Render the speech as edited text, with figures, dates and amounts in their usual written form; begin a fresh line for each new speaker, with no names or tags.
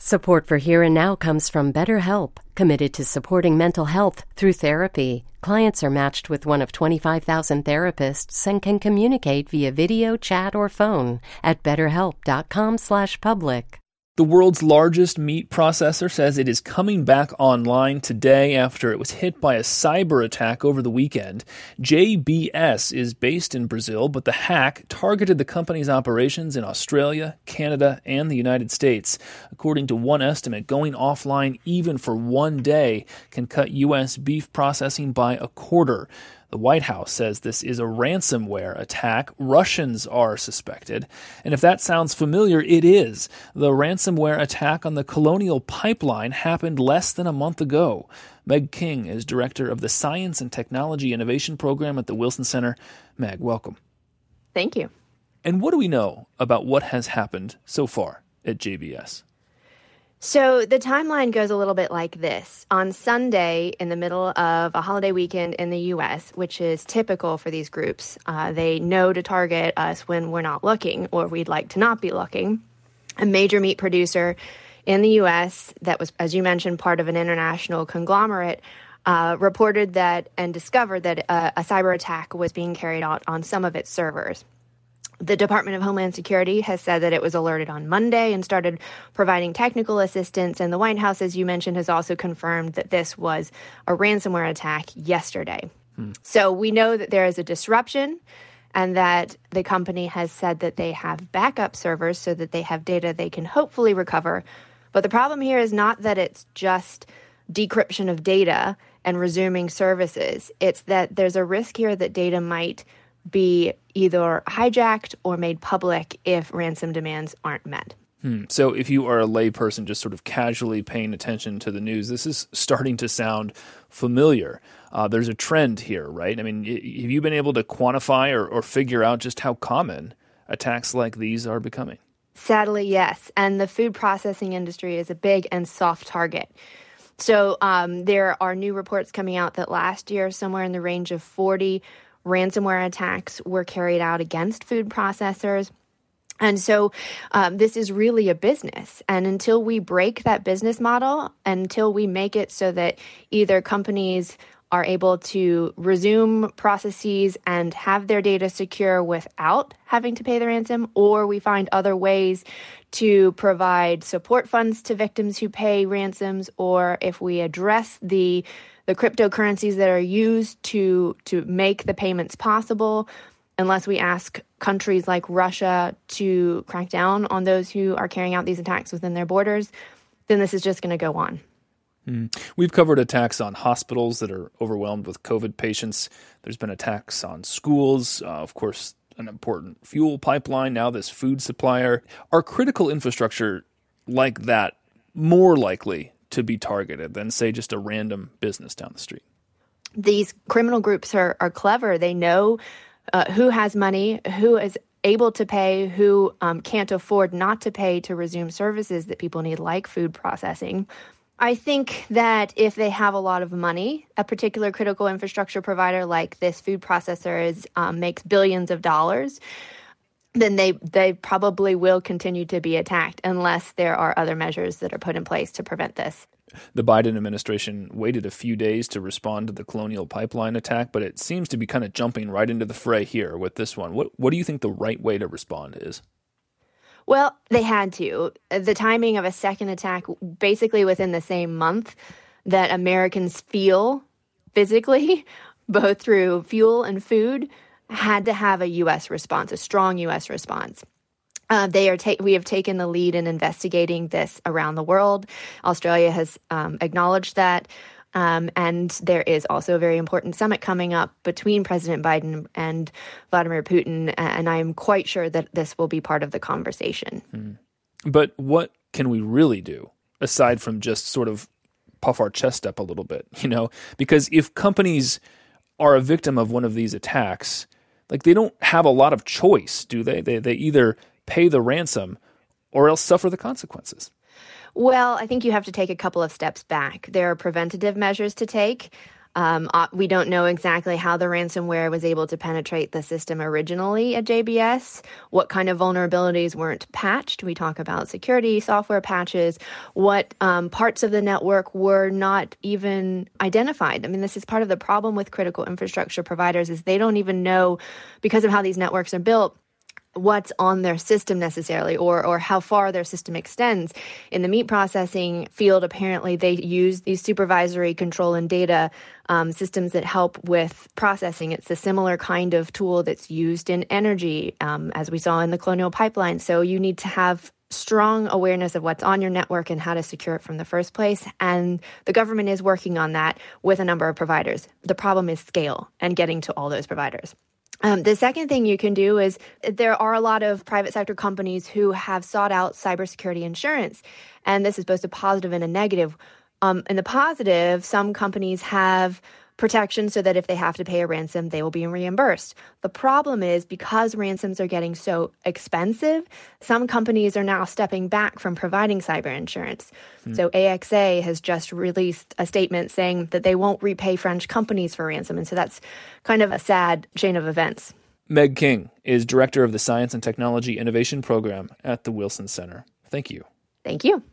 Support for Here and Now comes from BetterHelp, committed to supporting mental health through therapy. Clients are matched with one of 25,000 therapists and can communicate via video, chat, or phone at betterhelp.com/public.
The world's largest meat processor says it is coming back online today after it was hit by a cyber attack over the weekend. JBS is based in Brazil, but the hack targeted the company's operations in Australia, Canada, and the United States. According to one estimate, going offline even for one day can cut U.S. beef processing by a quarter. The White House says this is a ransomware attack. Russians are suspected. And if that sounds familiar, it is. The ransomware attack on the Colonial Pipeline happened less than a month ago. Meg King is director of the Science and Technology Innovation Program at the Wilson Center. Meg, welcome.
Thank you.
And what do we know about what has happened so far at JBS?
So the timeline goes a little bit like this. On Sunday, in the middle of a holiday weekend in the U.S., which is typical for these groups, they know to target us when we're not looking or we'd like to not be looking. A major meat producer in the U.S. that was, as you mentioned, part of an international conglomerate reported that and discovered that a cyber attack was being carried out on some of its servers. The Department of Homeland Security has said that it was alerted on Monday and started providing technical assistance. And the White House, as you mentioned, has also confirmed that this was a ransomware attack yesterday. So we know that there is a disruption and that the company has said that they have backup servers so that they have data they can hopefully recover. But the problem here is not that it's just decryption of data and resuming services. It's that there's a risk here that data might be either hijacked or made public if ransom demands aren't met.
So if you are a layperson just sort of casually paying attention to the news, this is starting to sound familiar. There's a trend here, right? I mean, have you been able to quantify or figure out just how common attacks like these are becoming?
Sadly, yes. And the food processing industry is a big and soft target. So there are new reports coming out that last year, somewhere in the range of 40 ransomware attacks were carried out against food processors. And so this is really a business. And until we break that business model, until we make it so that either companies are able to resume processes and have their data secure without having to pay the ransom, or we find other ways to provide support funds to victims who pay ransoms, or if we address the cryptocurrencies that are used to make the payments possible, unless we ask countries like Russia to crack down on those who are carrying out these attacks within their borders, then this is just going to go on.
We've covered attacks on hospitals that are overwhelmed with COVID patients. There's been attacks on schools, of course, an important fuel pipeline, now this food supplier. Are critical infrastructure like that more likely to be targeted than, say, just a random business down the street?
These criminal groups are clever. They know who has money, who is able to pay, who can't afford not to pay to resume services that people need, like food processing. I think that if they have a lot of money, a particular critical infrastructure provider like this food processor makes billions of dollars, then they probably will continue to be attacked unless there are other measures that are put in place to prevent this.
The Biden administration waited a few days to respond to the Colonial Pipeline attack, but it seems to be kind of jumping right into the fray here with this one. What do you think the right way to respond is?
Well, they had to. The timing of a second attack, basically within the same month that Americans feel physically, both through fuel and food, had to have a U.S. response, a strong U.S. response. We have taken the lead in investigating this around the world. Australia has acknowledged that. And there is also a very important summit coming up between President Biden and Vladimir Putin. And I am quite sure that this will be part of the conversation.
But what can we really do aside from just sort of puff our chest up a little bit, Because if companies are a victim of one of these attacks, like, they don't have a lot of choice, do they? They either pay the ransom or else suffer the consequences.
Well, I think you have to take a couple of steps back. There are preventative measures to take. We don't know exactly how the ransomware was able to penetrate the system originally at JBS, what kind of vulnerabilities weren't patched. We talk about security software patches, what parts of the network were not even identified. I mean, this is part of the problem with critical infrastructure providers is they don't even know, because of how these networks are built, what's on their system necessarily or how far their system extends. In the meat processing field, apparently they use these supervisory control and data systems that help with processing. It's a similar kind of tool that's used in energy, as we saw in the Colonial Pipeline. So you need to have strong awareness of what's on your network and how to secure it from the first place. And the government is working on that with a number of providers. The problem is scale and getting to all those providers. The second thing you can do is there are a lot of private sector companies who have sought out cybersecurity insurance, and this is both a positive and a negative. In the positive, some companies have protection so that if they have to pay a ransom, they will be reimbursed. The problem is because ransoms are getting so expensive, some companies are now stepping back from providing cyber insurance. So AXA has just released a statement saying that they won't repay French companies for ransom. And so that's kind of a sad chain of events.
Meg King is director of the Science and Technology Innovation Program at the Wilson Center. Thank you.
Thank you.